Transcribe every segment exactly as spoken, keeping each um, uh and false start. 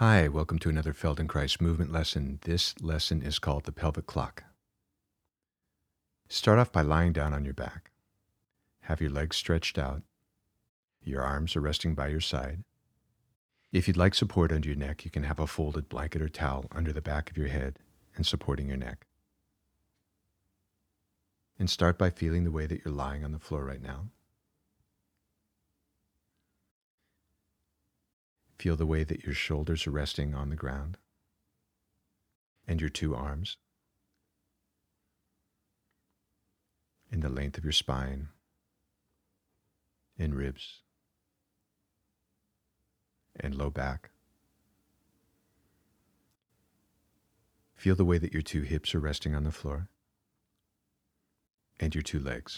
Hi, welcome to another Feldenkrais movement lesson. This lesson is called the pelvic clock. Start off by lying down on your back. Have your legs stretched out. Your arms are resting by your side. If you'd like support under your neck, you can have a folded blanket or towel under the back of your head and supporting your neck. And start by feeling the way that you're lying on the floor right now. Feel the way that your shoulders are resting on the ground and your two arms, and the length of your spine and ribs and low back. Feel the way that your two hips are resting on the floor and your two legs.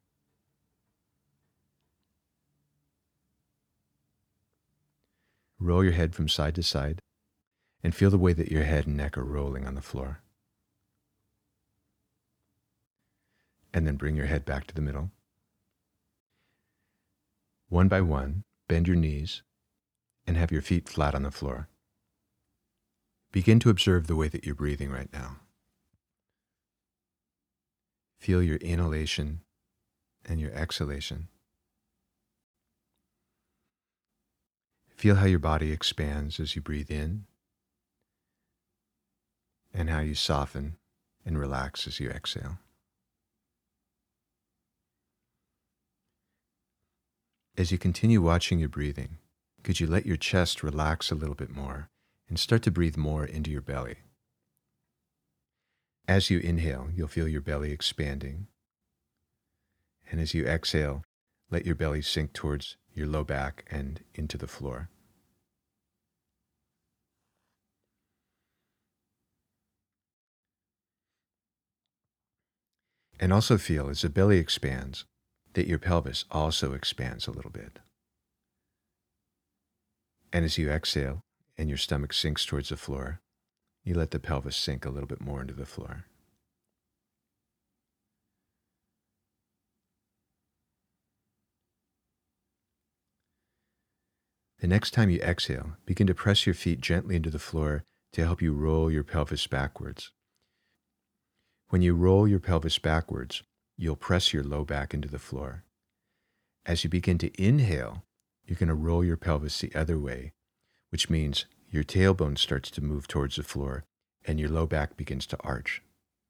Roll your head from side to side and feel the way that your head and neck are rolling on the floor. And then bring your head back to the middle. One by one, bend your knees and have your feet flat on the floor. Begin to observe the way that you're breathing right now. Feel your inhalation and your exhalation. Feel how your body expands as you breathe in and how you soften and relax as you exhale. As you continue watching your breathing, could you let your chest relax a little bit more and start to breathe more into your belly? As you inhale, you'll feel your belly expanding. And as you exhale, let your belly sink towards your low back and into the floor. And also feel, as the belly expands, that your pelvis also expands a little bit. And as you exhale and your stomach sinks towards the floor, you let the pelvis sink a little bit more into the floor. The next time you exhale, begin to press your feet gently into the floor to help you roll your pelvis backwards. When you roll your pelvis backwards, you'll press your low back into the floor. As you begin to inhale, you're going to roll your pelvis the other way, which means your tailbone starts to move towards the floor and your low back begins to arch.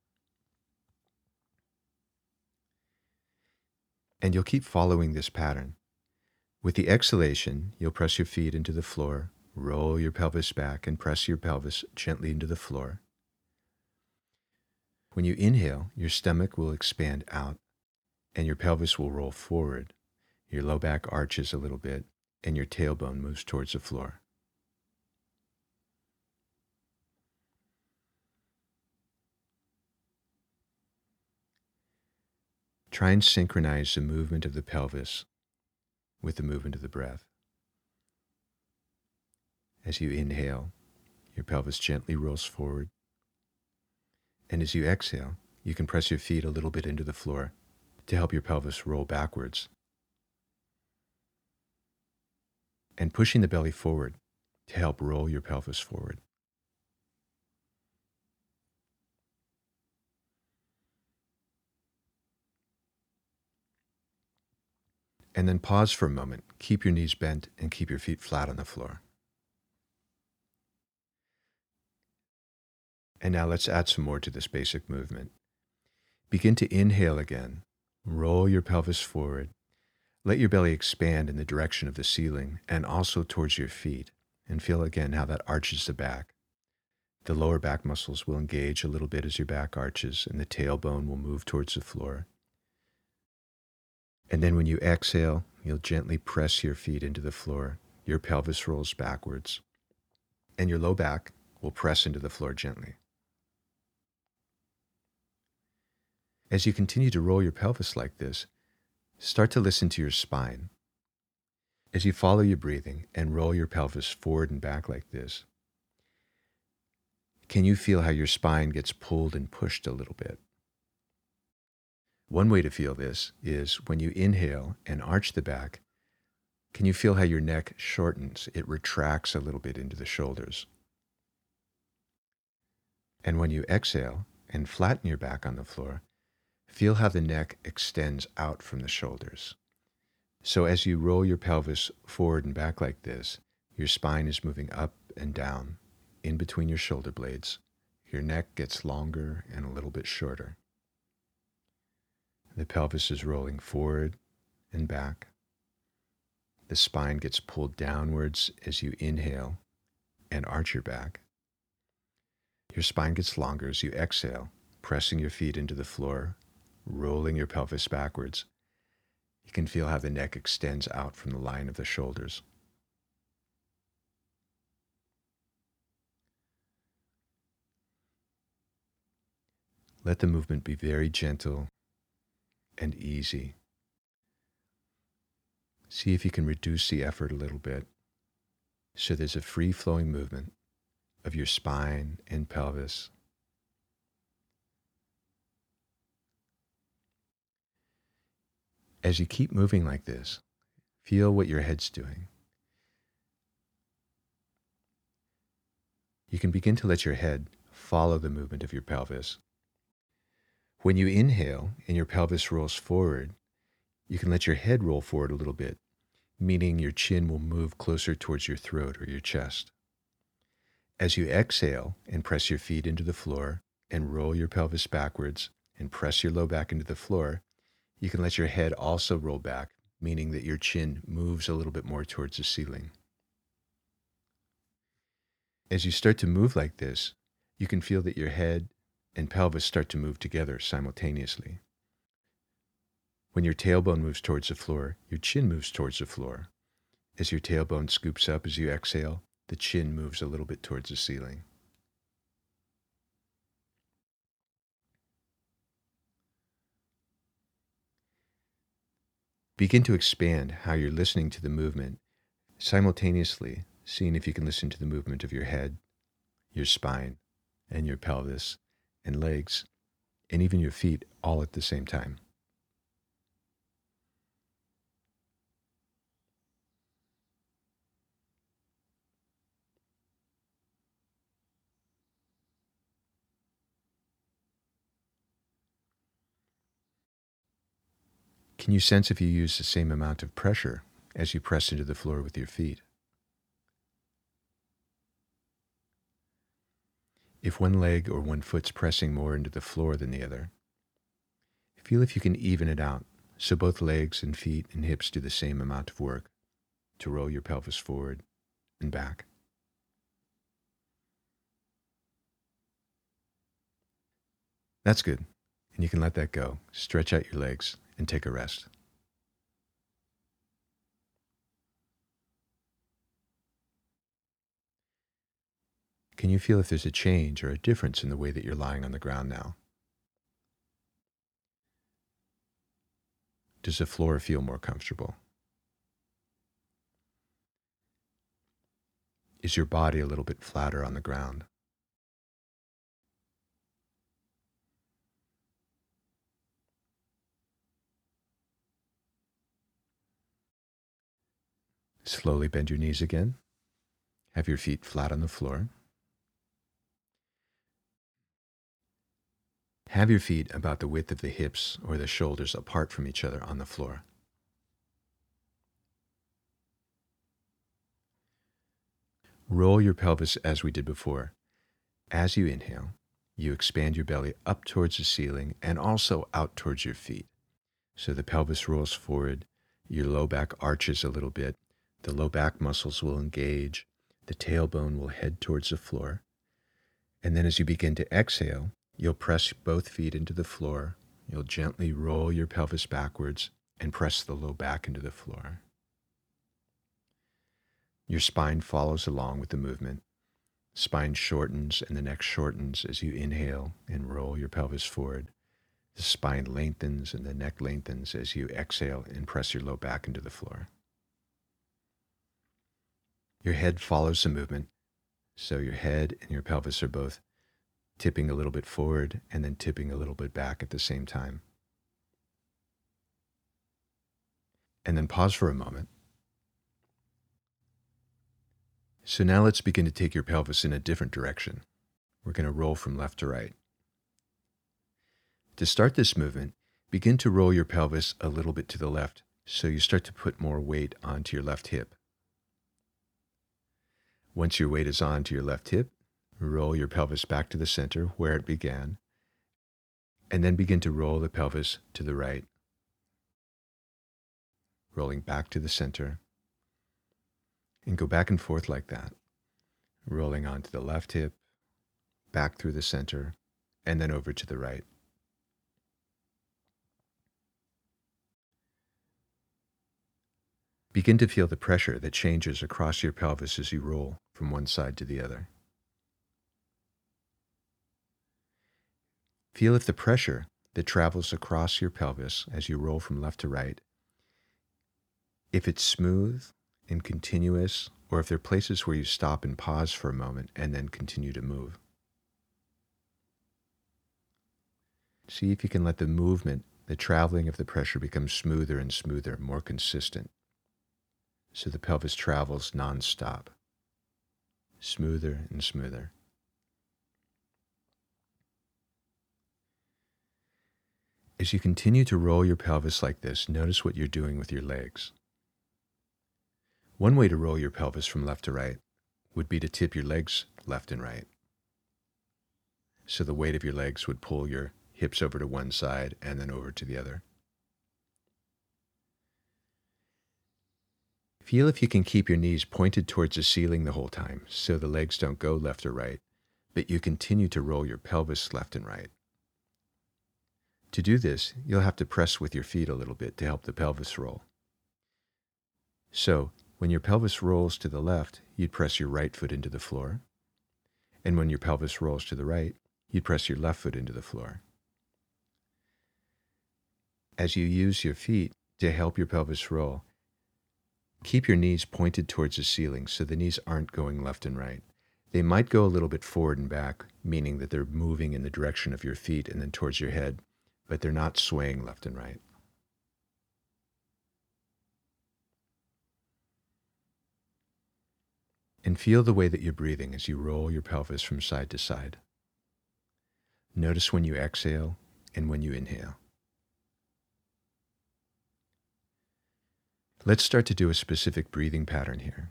And you'll keep following this pattern. With the exhalation, you'll press your feet into the floor, roll your pelvis back, and press your pelvis gently into the floor. When you inhale, your stomach will expand out, and your pelvis will roll forward. Your low back arches a little bit, and your tailbone moves towards the floor. Try and synchronize the movement of the pelvis with the movement of the breath. As you inhale, your pelvis gently rolls forward. And as you exhale, you can press your feet a little bit into the floor to help your pelvis roll backwards. And pushing the belly forward to help roll your pelvis forward. And then pause for a moment, keep your knees bent, and keep your feet flat on the floor. And now let's add some more to this basic movement. Begin to inhale again. Roll your pelvis forward. Let your belly expand in the direction of the ceiling and also towards your feet. And feel again how that arches the back. The lower back muscles will engage a little bit as your back arches, and the tailbone will move towards the floor. And then when you exhale, you'll gently press your feet into the floor. Your pelvis rolls backwards. And your low back will press into the floor gently. As you continue to roll your pelvis like this, start to listen to your spine. As you follow your breathing and roll your pelvis forward and back like this, can you feel how your spine gets pulled and pushed a little bit? One way to feel this is when you inhale and arch the back, Can you feel how your neck shortens? It retracts a little bit into the shoulders. And when you exhale and flatten your back on the floor, feel how the neck extends out from the shoulders. So as you roll your pelvis forward and back like this, your spine is moving up and down in between your shoulder blades. Your neck gets longer and a little bit shorter. The pelvis is rolling forward and back. The spine gets pulled downwards as you inhale and arch your back. Your spine gets longer as you exhale, pressing your feet into the floor, rolling your pelvis backwards. You can feel how the neck extends out from the line of the shoulders. Let the movement be very gentle and easy. See if you can reduce the effort a little bit so there's a free-flowing movement of your spine and pelvis. As you keep moving like this, feel what your head's doing. You can begin to let your head follow the movement of your pelvis. When you inhale and your pelvis rolls forward, you can let your head roll forward a little bit, meaning your chin will move closer towards your throat or your chest. As you exhale and press your feet into the floor and roll your pelvis backwards and press your low back into the floor, you can let your head also roll back, meaning that your chin moves a little bit more towards the ceiling. As you start to move like this, you can feel that your head and pelvis start to move together simultaneously. When your tailbone moves towards the floor, your chin moves towards the floor. As your tailbone scoops up as you exhale, the chin moves a little bit towards the ceiling. Begin to expand how you're listening to the movement, simultaneously seeing if you can listen to the movement of your head, your spine, and your pelvis, and legs, and even your feet all at the same time. Can you sense if you use the same amount of pressure as you press into the floor with your feet? If one leg or one foot's pressing more into the floor than the other, feel if you can even it out so both legs and feet and hips do the same amount of work to roll your pelvis forward and back. That's good, and you can let that go. Stretch out your legs and take a rest. Can you feel if there's a change or a difference in the way that you're lying on the ground now? Does the floor feel more comfortable? Is your body a little bit flatter on the ground? Slowly bend your knees again. Have your feet flat on the floor. Have your feet about the width of the hips or the shoulders apart from each other on the floor. Roll your pelvis as we did before. As you inhale, you expand your belly up towards the ceiling and also out towards your feet. So the pelvis rolls forward, your low back arches a little bit, the low back muscles will engage, the tailbone will head towards the floor. And then as you begin to exhale, you'll press both feet into the floor, you'll gently roll your pelvis backwards and press the low back into the floor. Your spine follows along with the movement. Spine shortens and the neck shortens as you inhale and roll your pelvis forward. The spine lengthens and the neck lengthens as you exhale and press your low back into the floor. Your head follows the movement, so your head and your pelvis are both tipping a little bit forward and then tipping a little bit back at the same time. And then pause for a moment So now let's begin to take your pelvis in a different direction. We're going to roll from left to right. To start this movement, begin to roll your pelvis a little bit to the left so you start to put more weight onto your left hip. Once your weight is onto your left hip, roll your pelvis back to the center where it began, and then begin to roll the pelvis to the right, rolling back to the center, and go back and forth like that, rolling onto the left hip, back through the center, and then over to the right. Begin to feel the pressure that changes across your pelvis as you roll from one side to the other. Feel if the pressure that travels across your pelvis as you roll from left to right, if it's smooth and continuous, or if there are places where you stop and pause for a moment and then continue to move. See if you can let the movement, the traveling of the pressure become smoother and smoother, more consistent. So the pelvis travels non-stop, smoother and smoother. As you continue to roll your pelvis like this, notice what you're doing with your legs. One way to roll your pelvis from left to right would be to tip your legs left and right. So the weight of your legs would pull your hips over to one side and then over to the other. Feel if you can keep your knees pointed towards the ceiling the whole time so the legs don't go left or right, but you continue to roll your pelvis left and right. To do this, you'll have to press with your feet a little bit to help the pelvis roll. So, when your pelvis rolls to the left, you'd press your right foot into the floor. And when your pelvis rolls to the right, you'd press your left foot into the floor. As you use your feet to help your pelvis roll, keep your knees pointed towards the ceiling so the knees aren't going left and right. They might go a little bit forward and back, meaning that they're moving in the direction of your feet and then towards your head, but they're not swaying left and right. And feel the way that you're breathing as you roll your pelvis from side to side. Notice when you exhale and when you inhale. Let's start to do a specific breathing pattern here.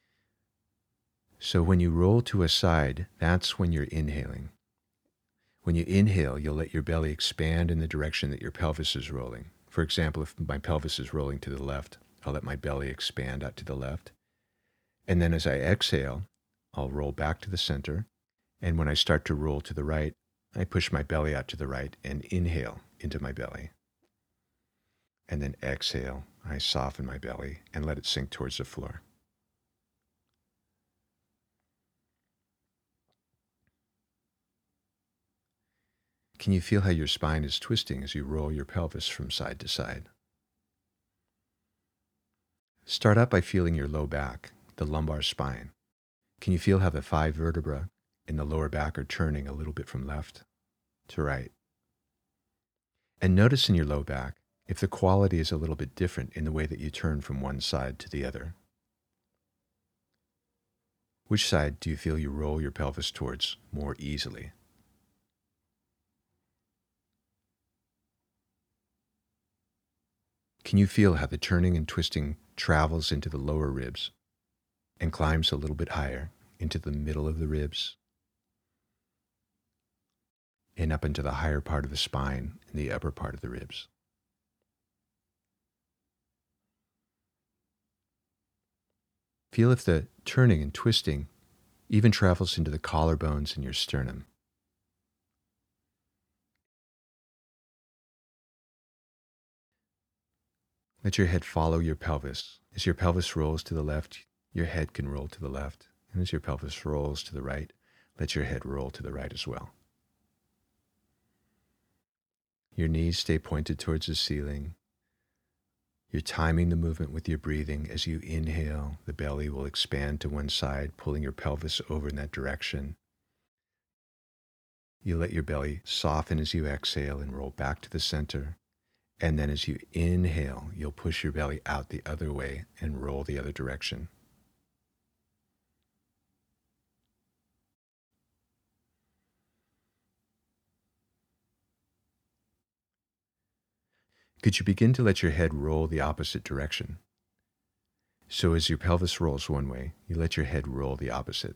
So when you roll to a side, that's when you're inhaling. When you inhale, you'll let your belly expand in the direction that your pelvis is rolling. For example, if my pelvis is rolling to the left, I'll let my belly expand out to the left. And then as I exhale, I'll roll back to the center. And when I start to roll to the right, I push my belly out to the right and inhale into my belly. And then exhale, I soften my belly and let it sink towards the floor. Can you feel how your spine is twisting as you roll your pelvis from side to side? Start out by feeling your low back, the lumbar spine. Can you feel how the five vertebrae in the lower back are turning a little bit from left to right? And notice in your low back if the quality is a little bit different in the way that you turn from one side to the other. Which side do you feel you roll your pelvis towards more easily? Can you feel how the turning and twisting travels into the lower ribs and climbs a little bit higher into the middle of the ribs and up into the higher part of the spine and the upper part of the ribs? Feel if the turning and twisting even travels into the collarbones and your sternum. Let your head follow your pelvis. As your pelvis rolls to the left, your head can roll to the left. And as your pelvis rolls to the right, let your head roll to the right as well. Your knees stay pointed towards the ceiling. You're timing the movement with your breathing. As you inhale, the belly will expand to one side, pulling your pelvis over in that direction. You let your belly soften as you exhale and roll back to the center. And then as you inhale, you'll push your belly out the other way and roll the other direction. Could you begin to let your head roll the opposite direction? So as your pelvis rolls one way, you let your head roll the opposite.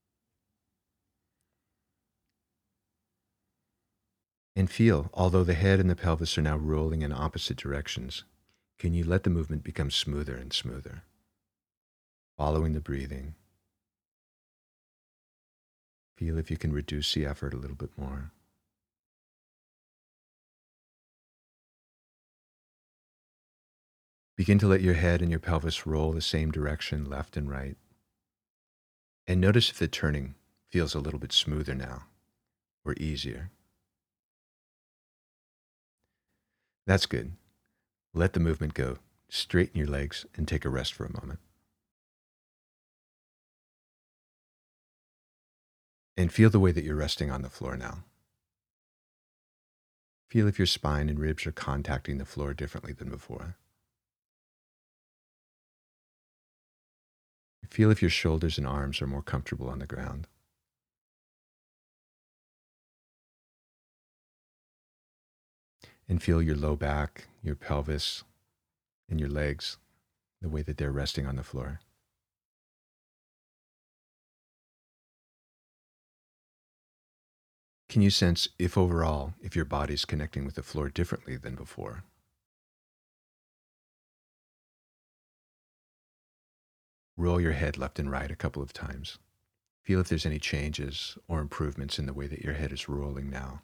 And feel, although the head and the pelvis are now rolling in opposite directions, can you let the movement become smoother and smoother? Following the breathing. Feel if you can reduce the effort a little bit more. Begin to let your head and your pelvis roll the same direction, left and right. And notice if the turning feels a little bit smoother now or easier. That's good. Let the movement go. Straighten your legs and take a rest for a moment. And feel the way that you're resting on the floor now. Feel if your spine and ribs are contacting the floor differently than before. Feel if your shoulders and arms are more comfortable on the ground. And feel your low back, your pelvis, and your legs, the way that they're resting on the floor. Can you sense if overall, if your body's connecting with the floor differently than before? Roll your head left and right a couple of times. Feel if there's any changes or improvements in the way that your head is rolling now.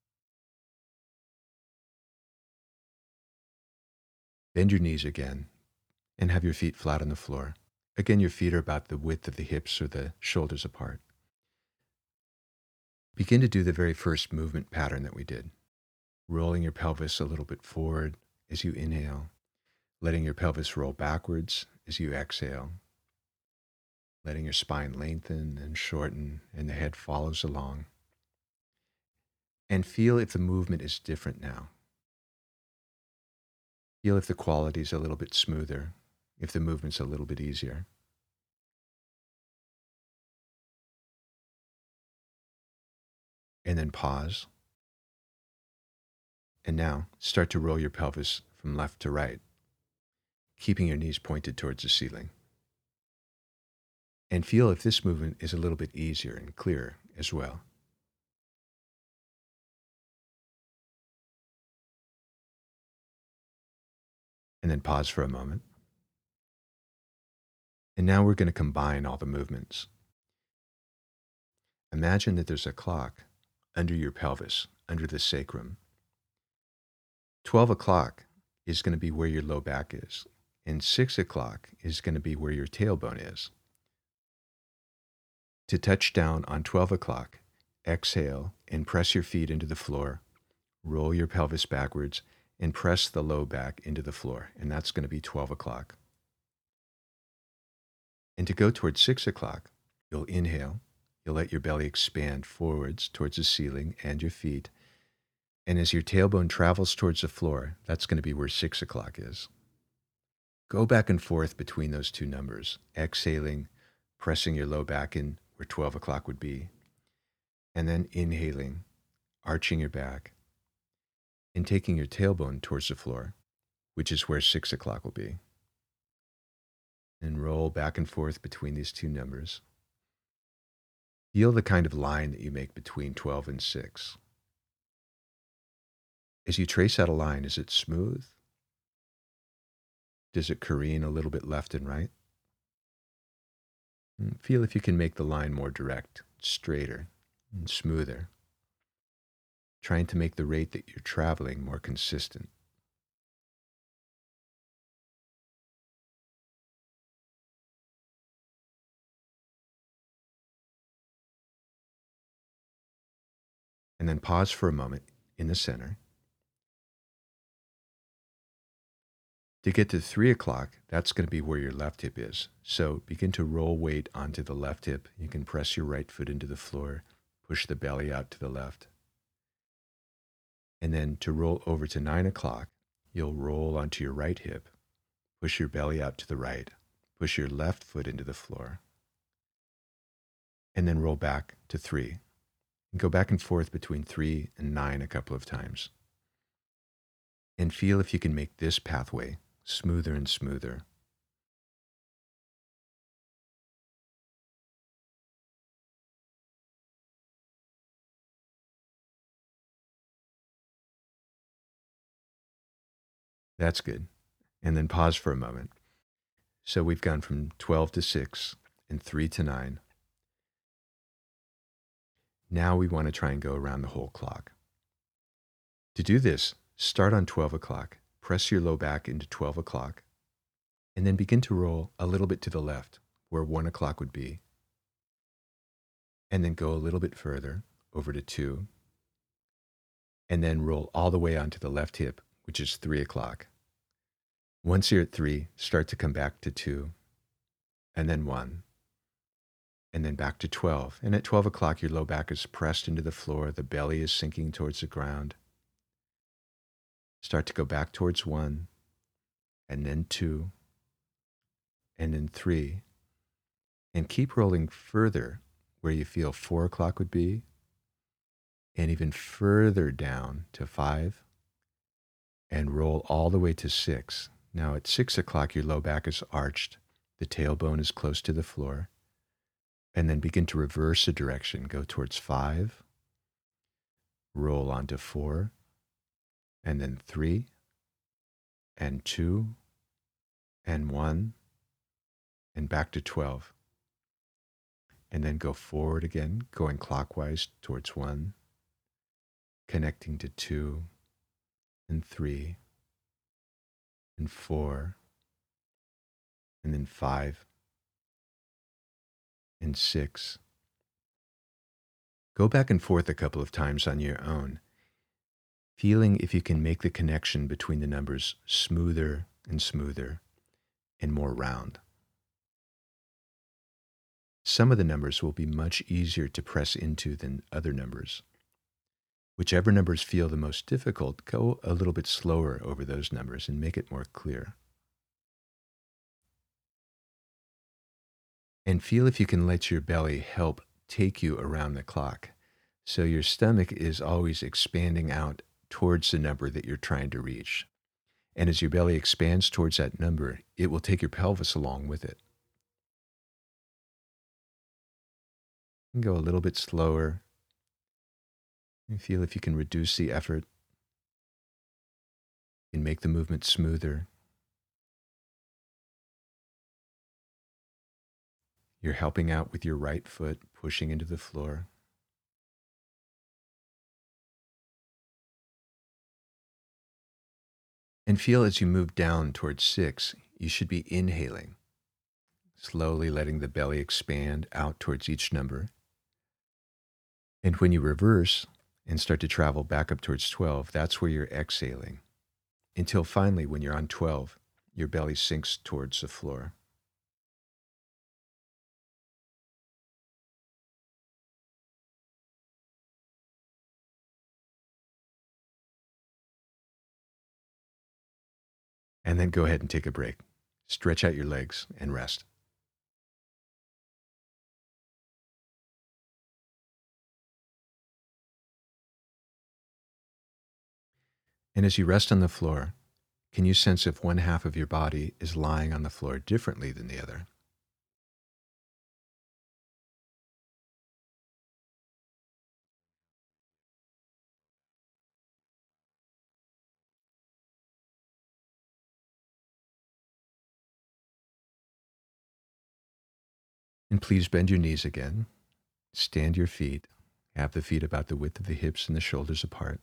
Bend your knees again and have your feet flat on the floor. Again, your feet are about the width of the hips or the shoulders apart. Begin to do the very first movement pattern that we did. Rolling your pelvis a little bit forward as you inhale, letting your pelvis roll backwards as you exhale, letting your spine lengthen and shorten and the head follows along. And feel if the movement is different now. Feel if the quality is a little bit smoother, if the movement's a little bit easier. And then pause. And now start to roll your pelvis from left to right, keeping your knees pointed towards the ceiling. And feel if this movement is a little bit easier and clearer as well. And then pause for a moment. And now we're going to combine all the movements. Imagine that there's a clock under your pelvis, under the sacrum. twelve o'clock is going to be where your low back is, and six o'clock is going to be where your tailbone is. To touch down on twelve o'clock, exhale and press your feet into the floor, roll your pelvis backwards, and press the low back into the floor, and that's going to be twelve o'clock. And to go towards six o'clock, you'll inhale, you'll let your belly expand forwards towards the ceiling and your feet, and as your tailbone travels towards the floor, that's going to be where six o'clock is. Go back and forth between those two numbers, exhaling, pressing your low back in where twelve o'clock would be, and then inhaling, arching your back, and taking your tailbone towards the floor, which is where six o'clock will be. And roll back and forth between these two numbers. Feel the kind of line that you make between twelve and six. As you trace out a line, is it smooth? Does it careen a little bit left and right? And feel if you can make the line more direct, straighter, and smoother, trying to make the rate that you're traveling more consistent. And then pause for a moment in the center. To get to three o'clock, that's going to be where your left hip is. So begin to roll weight onto the left hip. You can press your right foot into the floor, push the belly out to the left. And then to roll over to nine o'clock, you'll roll onto your right hip, push your belly out to the right, push your left foot into the floor, and then roll back to three. And go back and forth between three and nine a couple of times. And feel if you can make this pathway smoother and smoother. That's good. And then pause for a moment. So we've gone from twelve to six and three to nine. Now we want to try and go around the whole clock. To do this, start on twelve o'clock, press your low back into twelve o'clock, and then begin to roll a little bit to the left, where one o'clock would be. And then go a little bit further, over to two, and then roll all the way onto the left hip, which is three o'clock. Once you're at three, start to come back to two, and then one, and then back to twelve. And at twelve o'clock, your low back is pressed into the floor, the belly is sinking towards the ground. Start to go back towards one, and then two, and then three, and keep rolling further where you feel four o'clock would be, and even further down to five, and roll all the way to six. Now at six o'clock, your low back is arched, the tailbone is close to the floor, and then begin to reverse the direction. Go towards five, roll onto four, and then three, and two, and one, and back to twelve. And then go forward again, going clockwise towards one, connecting to two, and three, and four, and then five, and six. Go back and forth a couple of times on your own, feeling if you can make the connection between the numbers smoother and smoother and more round. Some of the numbers will be much easier to press into than other numbers. Whichever numbers feel the most difficult, go a little bit slower over those numbers and make it more clear. And feel if you can let your belly help take you around the clock. So your stomach is always expanding out towards the number that you're trying to reach. And as your belly expands towards that number, it will take your pelvis along with it. And go a little bit slower. And feel if you can reduce the effort and make the movement smoother. You're helping out with your right foot, pushing into the floor. And feel as you move down towards six, you should be inhaling, slowly letting the belly expand out towards each number. And when you reverse and start to travel back up towards twelve, that's where you're exhaling. Until finally, when you're on twelve, your belly sinks towards the floor. And then go ahead and take a break. Stretch out your legs and rest. And as you rest on the floor, can you sense if one half of your body is lying on the floor differently than the other? And please bend your knees again. Stand your feet. Have the feet about the width of the hips and the shoulders apart.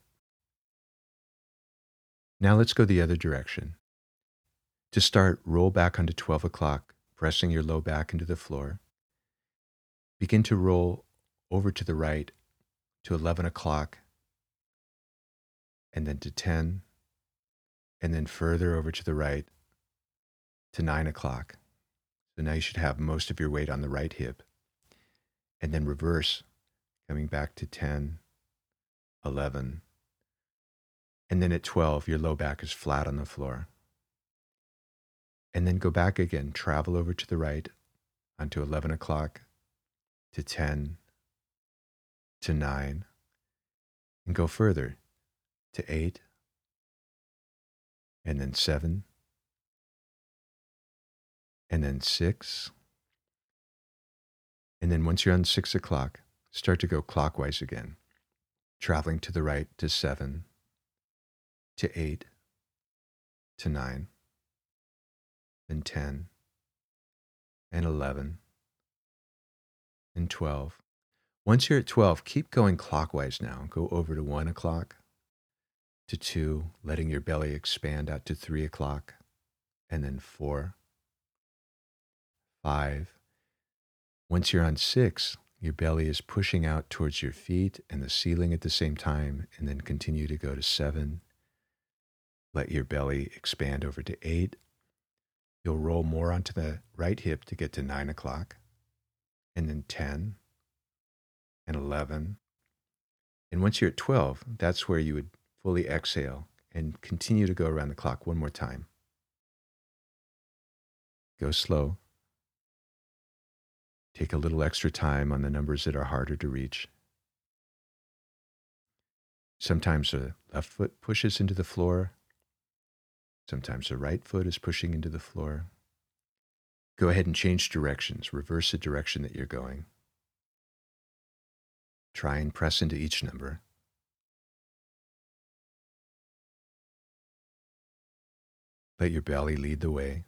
Now let's go the other direction. To start, roll back onto twelve o'clock, pressing your low back into the floor. Begin to roll over to the right to eleven o'clock, and then to ten, and then further over to the right to nine o'clock. So now you should have most of your weight on the right hip. And then reverse, coming back to ten, eleven, and then at twelve, your low back is flat on the floor. And then go back again, travel over to the right onto eleven o'clock, to ten, to nine, and go further to eight, and then seven, and then six. And then once you're on six o'clock, start to go clockwise again, traveling to the right to seven, to eight, to nine, and ten, and eleven, and twelve. Once you're at twelve, keep going clockwise now. Go over to one o'clock, to two, letting your belly expand out to three o'clock, and then four, five. Once you're on six, your belly is pushing out towards your feet and the ceiling at the same time, and then continue to go to seven. Let your belly expand over to eight. You'll roll more onto the right hip to get to nine o'clock, and then ten, and eleven. And once you're at twelve, that's where you would fully exhale and continue to go around the clock one more time. Go slow. Take a little extra time on the numbers that are harder to reach. Sometimes the left foot pushes into the floor. Sometimes the right foot is pushing into the floor. Go ahead and change directions. Reverse the direction that you're going. Try and press into each number. Let your belly lead the way.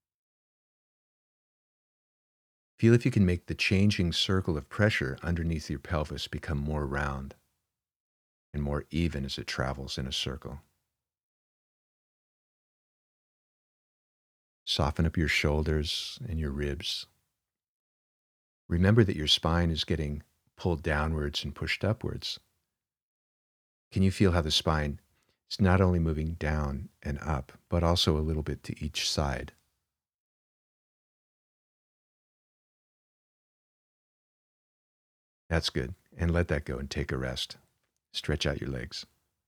Feel if you can make the changing circle of pressure underneath your pelvis become more round and more even as it travels in a circle. Soften up your shoulders and your ribs. Remember that your spine is getting pulled downwards and pushed upwards. Can you feel how the spine is not only moving down and up, but also a little bit to each side? That's good. And let that go and take a rest. Stretch out your legs.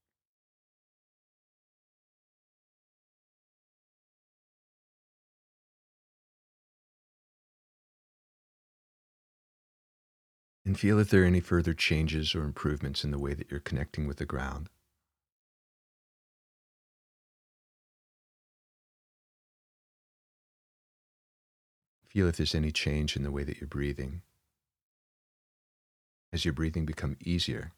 And feel if there are any further changes or improvements in the way that you're connecting with the ground. Feel if there's any change in the way that you're breathing. Has your breathing become easier?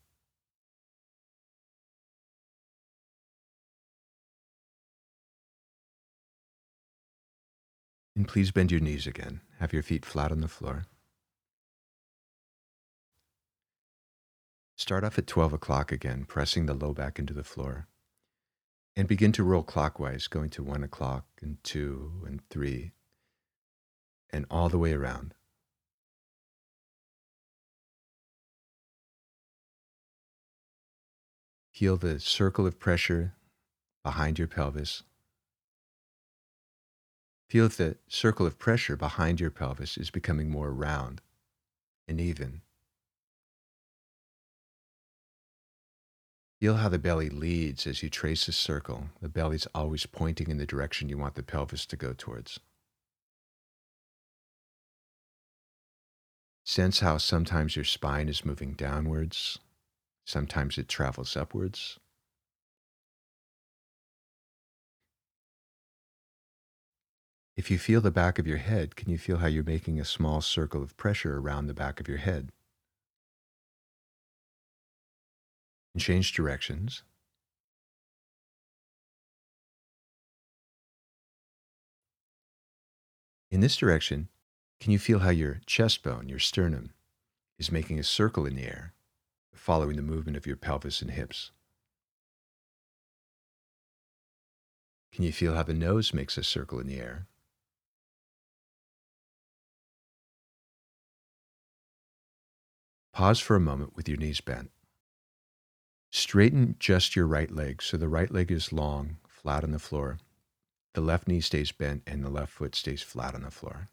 And please bend your knees again. Have your feet flat on the floor. Start off at twelve o'clock again, pressing the low back into the floor. And begin to roll clockwise, going to one o'clock and two and three, and all the way around. Feel the circle of pressure behind your pelvis. Feel if the circle of pressure behind your pelvis is becoming more round and even. Feel how the belly leads as you trace a circle. The belly's always pointing in the direction you want the pelvis to go towards. Sense how sometimes your spine is moving downwards, sometimes it travels upwards. If you feel the back of your head, can you feel how you're making a small circle of pressure around the back of your head? And change directions. In this direction, can you feel how your chest bone, your sternum, is making a circle in the air, following the movement of your pelvis and hips? Can you feel how the nose makes a circle in the air? Pause for a moment with your knees bent. Straighten just your right leg so the right leg is long, flat on the floor. The left knee stays bent and the left foot stays flat on the floor.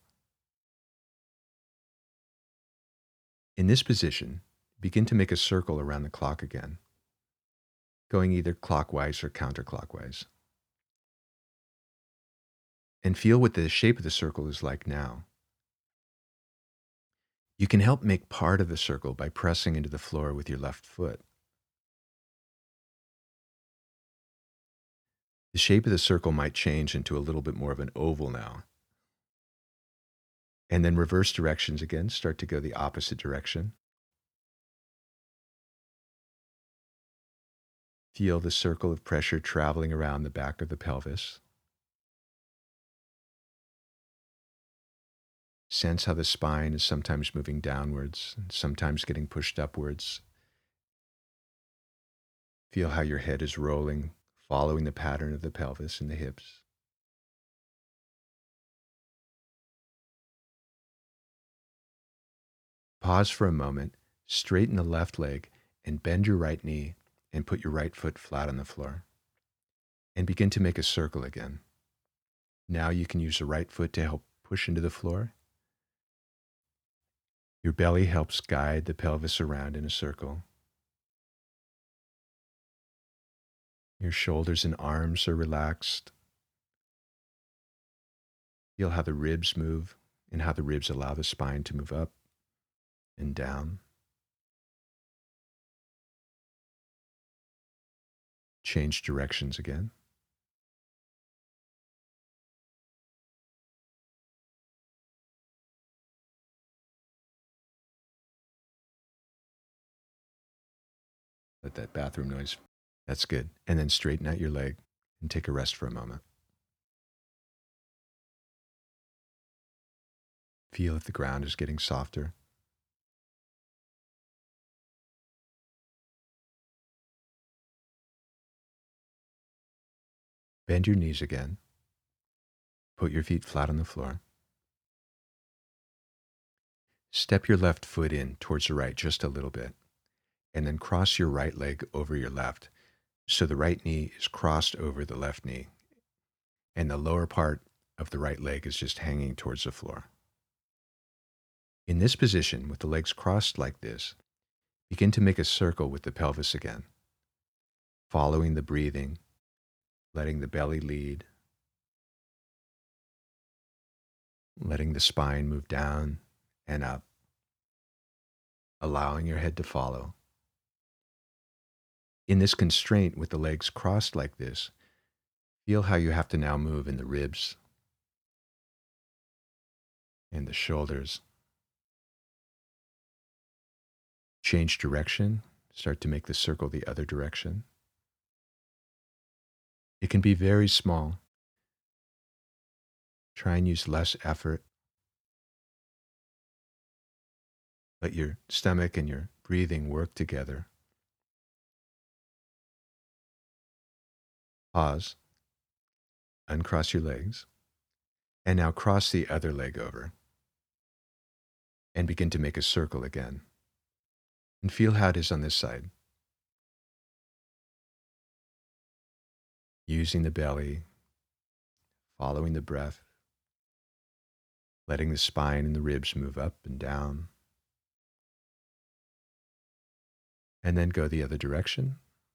In this position, begin to make a circle around the clock again, going either clockwise or counterclockwise. And feel what the shape of the circle is like now. You can help make part of the circle by pressing into the floor with your left foot. The shape of the circle might change into a little bit more of an oval now. And then reverse directions again, start to go the opposite direction. Feel the circle of pressure traveling around the back of the pelvis. Sense how the spine is sometimes moving downwards and sometimes getting pushed upwards. Feel how your head is rolling, following the pattern of the pelvis and the hips. Pause for a moment, straighten the left leg, and bend your right knee and put your right foot flat on the floor. And begin to make a circle again. Now you can use the right foot to help push into the floor. Your belly helps guide the pelvis around in a circle. Your shoulders and arms are relaxed. Feel how the ribs move and how the ribs allow the spine to move up and down. Change directions again. Let that bathroom noise. That's good. And then straighten out your leg and take a rest for a moment. Feel if the ground is getting softer. Bend your knees again. Put your feet flat on the floor. Step your left foot in towards the right just a little bit, and then cross your right leg over your left. So the right knee is crossed over the left knee, and the lower part of the right leg is just hanging towards the floor. In this position, with the legs crossed like this, begin to make a circle with the pelvis again, following the breathing, letting the belly lead, letting the spine move down and up, allowing your head to follow. In this constraint with the legs crossed like this, feel how you have to now move in the ribs and the shoulders. Change direction, start to make the circle the other direction. It can be very small. Try and use less effort. Let your stomach and your breathing work together. Pause. Uncross your legs. And now cross the other leg over. And begin to make a circle again. And feel how it is on this side. Using the belly, following the breath, letting the spine and the ribs move up and down. And then go the other direction.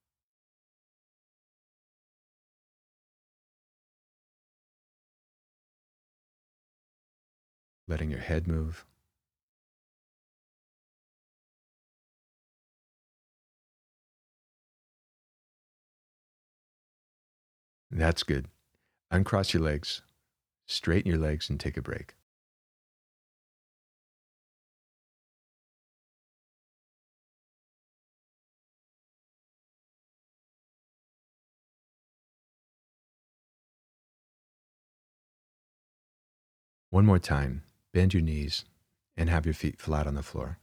Letting your head move. That's good. Uncross your legs, straighten your legs, and take a break. One more time, bend your knees and have your feet flat on the floor.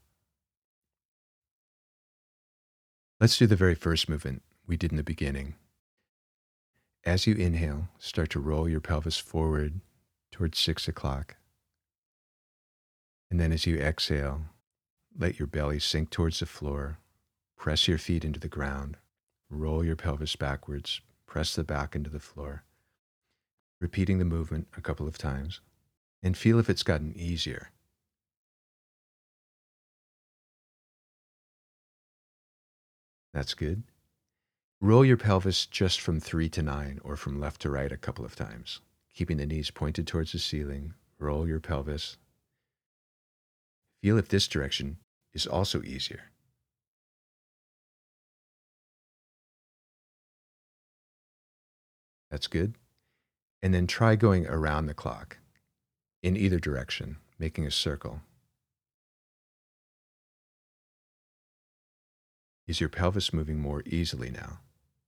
Let's do the very first movement we did in the beginning. As you inhale, start to roll your pelvis forward towards six o'clock. And then as you exhale, let your belly sink towards the floor, press your feet into the ground, roll your pelvis backwards, press the back into the floor, repeating the movement a couple of times, and feel if it's gotten easier. That's good. Roll your pelvis just from three to nine or from left to right a couple of times, keeping the knees pointed towards the ceiling. Roll your pelvis. Feel if this direction is also easier. That's good. And then try going around the clock in either direction, making a circle. Is your pelvis moving more easily now?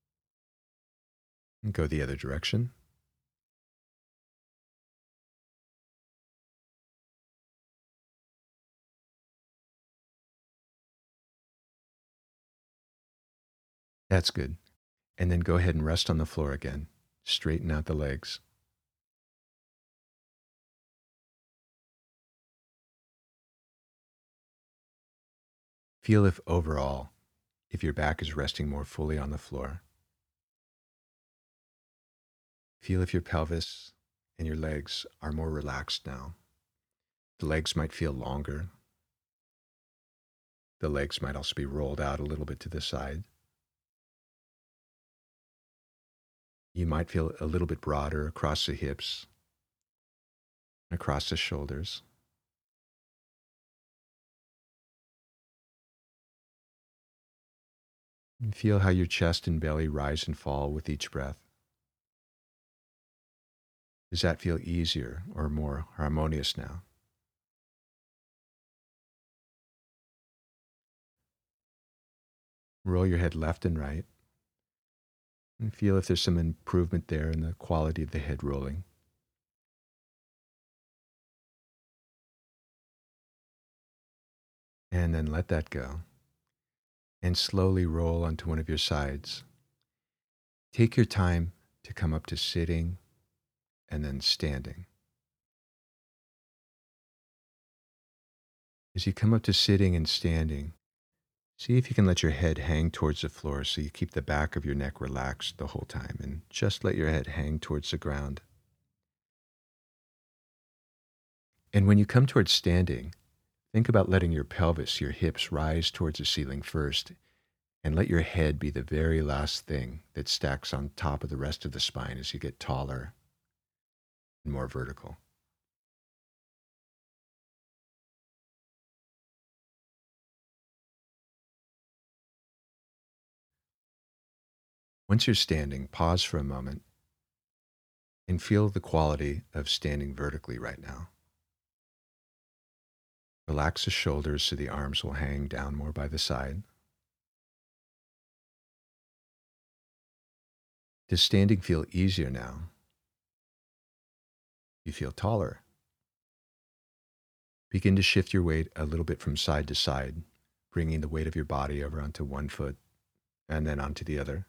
And go the other direction. That's good. And then go ahead and rest on the floor again. Straighten out the legs. Feel if overall, if your back is resting more fully on the floor. Feel if your pelvis and your legs are more relaxed now. The legs might feel longer. The legs might also be rolled out a little bit to the side. You might feel a little bit broader across the hips, across the shoulders. And feel how your chest and belly rise and fall with each breath. Does that feel easier or more harmonious now? Roll your head left and right and feel if there's some improvement there in the quality of the head rolling. And then let that go and slowly roll onto one of your sides. Take your time to come up to sitting and then standing. As you come up to sitting and standing, see if you can let your head hang towards the floor so you keep the back of your neck relaxed the whole time and just let your head hang towards the ground. And when you come towards standing, think about letting your pelvis, your hips rise towards the ceiling first and let your head be the very last thing that stacks on top of the rest of the spine as you get taller and more vertical. Once you're standing, pause for a moment and feel the quality of standing vertically right now. Relax the shoulders so the arms will hang down more by the side. Does standing feel easier now? You feel taller. Begin to shift your weight a little bit from side to side, bringing the weight of your body over onto one foot and then onto the other.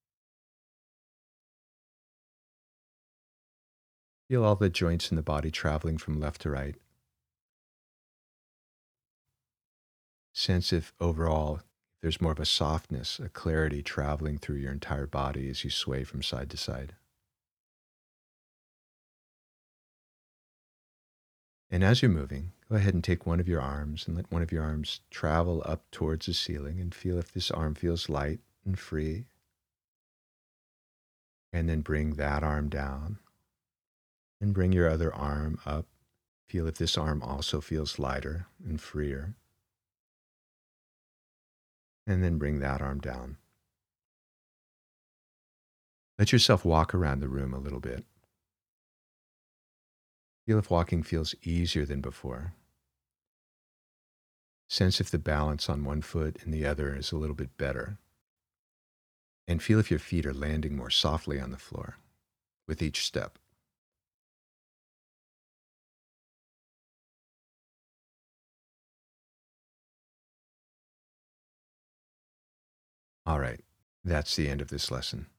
Feel all the joints in the body traveling from left to right. Sense if overall there's more of a softness, a clarity traveling through your entire body as you sway from side to side. And as you're moving, go ahead and take one of your arms and let one of your arms travel up towards the ceiling and feel if this arm feels light and free. And then bring that arm down and bring your other arm up. Feel if this arm also feels lighter and freer. And then bring that arm down. Let yourself walk around the room a little bit. Feel if walking feels easier than before. Sense if the balance on one foot and the other is a little bit better. And feel if your feet are landing more softly on the floor with each step. All right, that's the end of this lesson.